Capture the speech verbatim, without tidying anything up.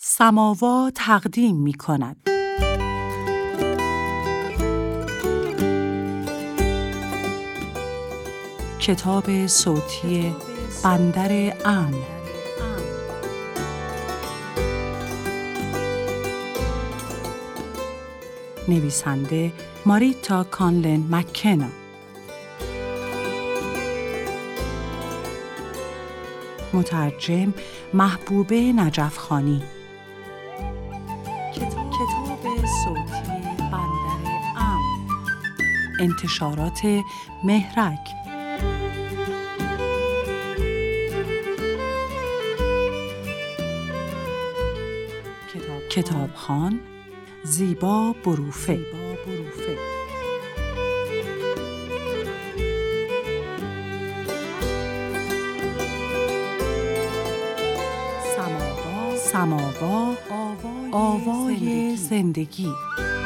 سماوا تقدیم می کند. کتاب صوتی بندر امن. نویسنده ماریتا کانلن مک‌کنا. مترجم محبوبه نجفخانی. کتاب صوتی بندر امن. انتشارات مهرک. کتاب کتابخوان زیبا بروفه. سماوا، آوای, آوای زندگی, زندگی.